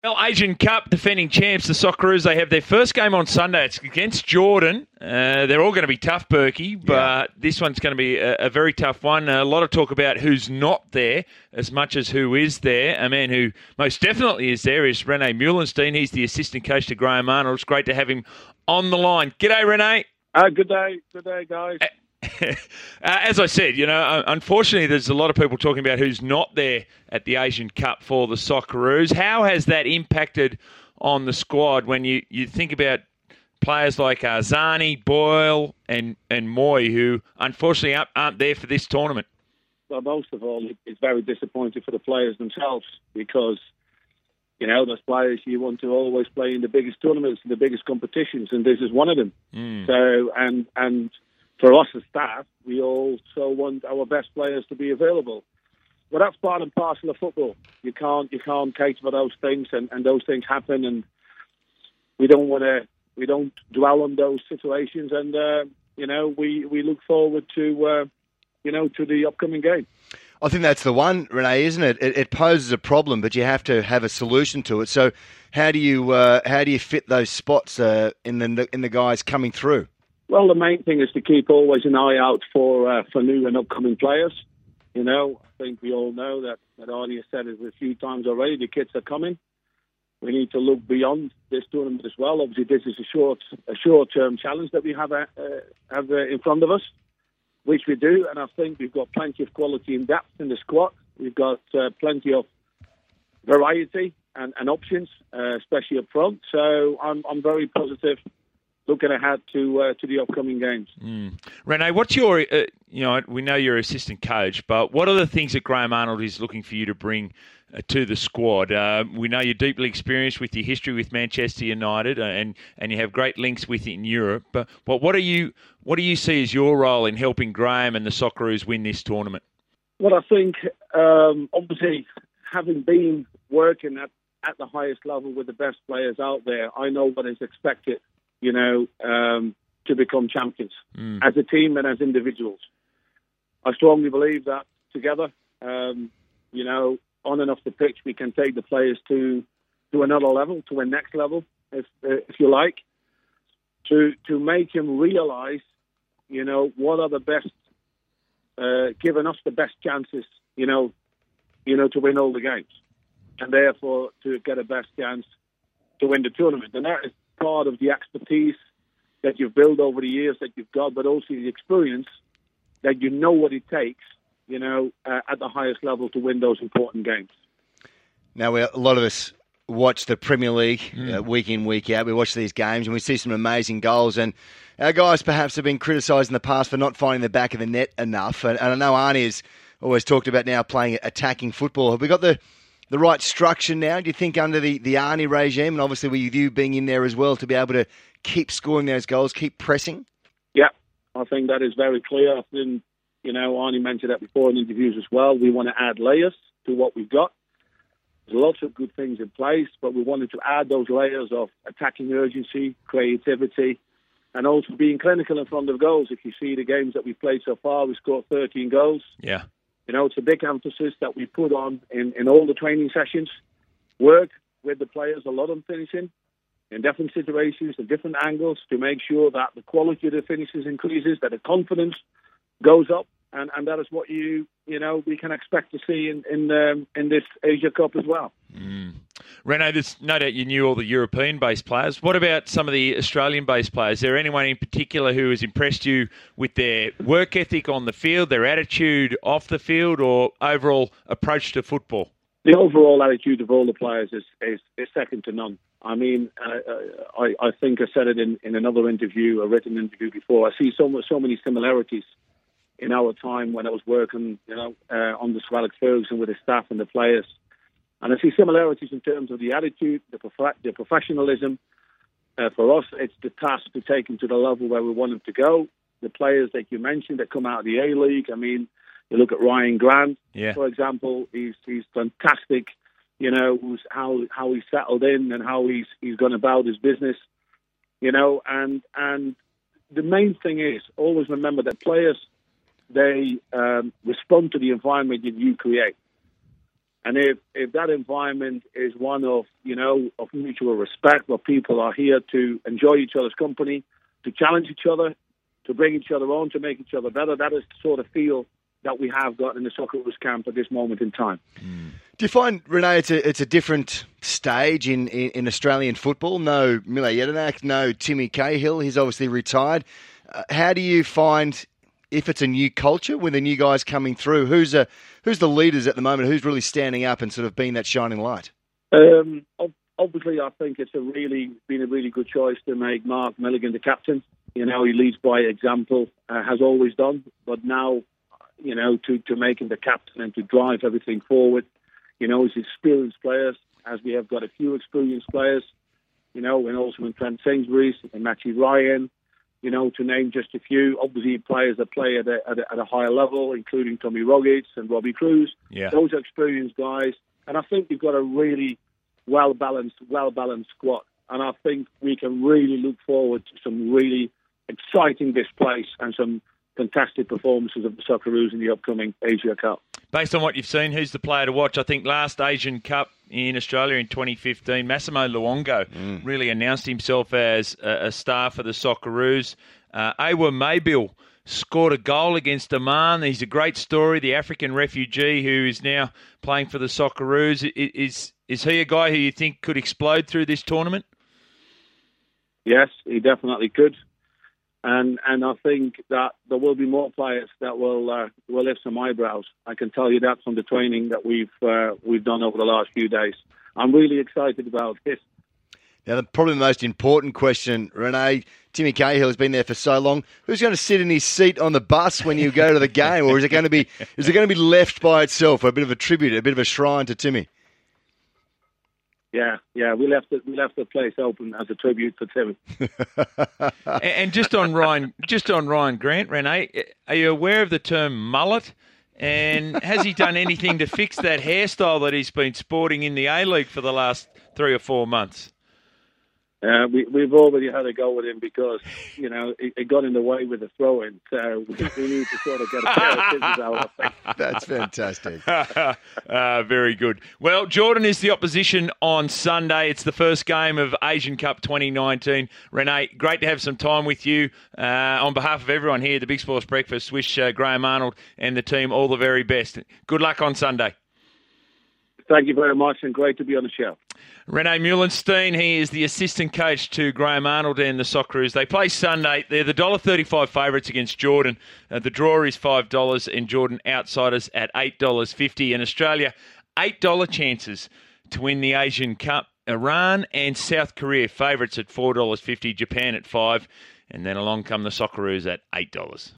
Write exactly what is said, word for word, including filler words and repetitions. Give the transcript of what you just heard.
Well, Asian Cup defending champs, the Socceroos, they have their first game on Sunday. It's against Jordan. Uh, they're all going to be tough, Berkey, but yeah. This one's going to be a, a very tough one. A lot of talk about who's not there as much as who is there. A man who most definitely is there is Rene Meulenstein. He's the assistant coach to Graham Arnold. It's great to have him on the line. G'day, Rene. Uh, good day. Good day, guys. Uh, Uh, as I said, you know, unfortunately, there's a lot of people talking about who's not there at the Asian Cup for the Socceroos. How has that impacted on the squad when you, you think about players like uh, Zani, Boyle, and, and Moy, who unfortunately aren't, aren't there for this tournament? Well, most of all, it's very disappointing for the players themselves because, you know, those players you want to always play in the biggest tournaments, in the biggest competitions, and this is one of them. Mm. So, and and. For us as staff, we also want our best players to be available. Well, that's part and parcel of football. You can't you can't cater for those things, and, and those things happen, and we don't want to we don't dwell on those situations. And uh, you know, we, we look forward to uh, you know to the upcoming game. I think that's the one, Rene, isn't it? It, it poses a problem, but you have to have a solution to it. So, how do you uh, how do you fit those spots uh, in the in the guys coming through? Well, the main thing is to keep always an eye out for uh, for new and upcoming players. You know, I think we all know that, that Arnie has said it a few times already, the kids are coming. We need to look beyond this tournament as well. Obviously, this is a short a short-term challenge that we have, uh, have uh, in front of us, which we do. And I think we've got plenty of quality and depth in the squad. We've got uh, plenty of variety and, and options, uh, especially up front. So I'm I'm very positive looking ahead to uh, to the upcoming games. Mm. Rene, what's your, uh, you know, we know you're assistant coach, but what are the things that Graham Arnold is looking for you to bring uh, to the squad? Uh, we know you're deeply experienced with your history with Manchester United, uh, and and you have great links with it in Europe. But but what do you what do you see as your role in helping Graham and the Socceroos win this tournament? Well, I think um, obviously having been working at at the highest level with the best players out there, I know what is expected. You know, um, to become champions mm. as a team and as individuals. I strongly believe that together, um, you know, on and off the pitch, we can take the players to to another level, to a next level, if uh, if you like, to to make him realise, you know, what are the best, uh, giving us the best chances, you know, you know, to win all the games, and therefore to get a best chance to win the tournament, and that is part of the expertise that you've built over the years that you've got, but also the experience that you know what it takes, you know, uh, at the highest level to win those important games. Now, we, a lot of us watch the Premier League mm. uh, week in, week out. We watch these games and we see some amazing goals, and our guys perhaps have been criticised in the past for not finding the back of the net enough. And, and I know Arnie has always talked about now playing attacking football. Have we got the the right structure now, do you think, under the, the Arnie regime, and obviously with you being in there as well, to be able to keep scoring those goals, keep pressing? Yeah, I think that is very clear. I think, you know, Arnie mentioned that before in interviews as well. We want to add layers to what we've got. There's lots of good things in place, but we wanted to add those layers of attacking urgency, creativity, and also being clinical in front of goals. If you see the games that we've played so far, we scored thirteen goals. Yeah. You know, it's a big emphasis that we put on in, in all the training sessions. Work with the players, a lot on finishing, in different situations, in different angles, to make sure that the quality of the finishes increases, that the confidence goes up, and, and that is what you you know we can expect to see in in, um, in this Asia Cup as well. Mm. Rene, there's no doubt you knew all the European-based players. What about some of the Australian-based players? Is there anyone in particular who has impressed you with their work ethic on the field, their attitude off the field, or overall approach to football? The overall attitude of all the players is, is, is second to none. I mean, uh, I, I think I said it in, in another interview, a written interview before. I see so much, so many similarities in our time when I was working, you know, uh, under Sir Alex Ferguson with the staff and the players. And I see similarities in terms of the attitude, the, prof- the professionalism. Uh, for us, it's the task to take them to the level where we want them to go. The players that you mentioned that come out of the A-League, I mean, you look at Ryan Grant, yeah. for example, he's he's fantastic, you know, who's how how he's settled in and how he's he's gone about his business, you know, and and the main thing is always remember that players, they um, respond to the environment that you create. And if, if that environment is one of, you know, of mutual respect, where people are here to enjoy each other's company, to challenge each other, to bring each other on, to make each other better, that is the sort of feel that we have got in the Socceroos camp at this moment in time. Mm. Do you find, Renee, it's a, it's a different stage in, in, in Australian football? No Mile Jedinak, no Timmy Cahill, he's obviously retired. Uh, how do you find, if it's a new culture with the new guys coming through, who's a, who's the leaders at the moment, who's really standing up and sort of being that shining light? Um, obviously, I think it's a really been a really good choice to make Mark Milligan the captain. You know, he leads by example, uh, has always done, but now, you know, to, to make him the captain and to drive everything forward. You know, he's experienced players, as we have got a few experienced players, you know, and also in Trent Sainsbury's and Matthew Ryan, you know, to name just a few. Obviously, players that play at a, at a, at a higher level, including Tommy Rogic and Robbie Cruz. Yeah. Those are experienced guys. And I think we've got a really well-balanced, well-balanced squad. And I think we can really look forward to some really exciting displays and some fantastic performances of the Socceroos in the upcoming Asia Cup. Based on what you've seen, who's the player to watch? I think last Asian Cup in Australia in twenty fifteen, Massimo Luongo mm. really announced himself as a, a star for the Socceroos. Uh, Awa Maybil scored a goal against Oman. He's a great story, the African refugee who is now playing for the Socceroos. Is, is he a guy who you think could explode through this tournament? Yes, he definitely could. And and I think that there will be more players that will uh, will lift some eyebrows. I can tell you that from the training that we've uh, we've done over the last few days. I'm really excited about this. Now, the, probably the most important question, Renee, Timmy Cahill has been there for so long. Who's going to sit in his seat on the bus when you go to the game, or is it going to be is it going to be left by itself, a bit of a tribute, a bit of a shrine to Timmy? Yeah, yeah, we left it. We left the place open as a tribute to Timmy. and, and just on Ryan, just on Ryan Grant, Renee, are you aware of the term mullet? And has he done anything to fix that hairstyle that he's been sporting in the A-League for the last three or four months? Uh, we, we've already had a go with him because, you know, it, it got in the way with the throw-in. So we, we need to sort of get a pair of scissors out, I think. That's fantastic. uh, very good. Well, Jordan is the opposition on Sunday. It's the first game of Asian Cup twenty nineteen. Renee, great to have some time with you. Uh, on behalf of everyone here at the Big Sports Breakfast, wish uh, Graham Arnold and the team all the very best. Good luck on Sunday. Thank you very much, and great to be on the show. Renee Meulenstein, he is the assistant coach to Graham Arnold and the Socceroos. They play Sunday. They're the one dollar thirty-five favourites against Jordan. Uh, the draw is five dollars and Jordan outsiders at eight dollars fifty. And Australia, eight dollars chances to win the Asian Cup. Iran and South Korea favourites at four dollars fifty. Japan at five dollars. And then along come the Socceroos at eight dollars.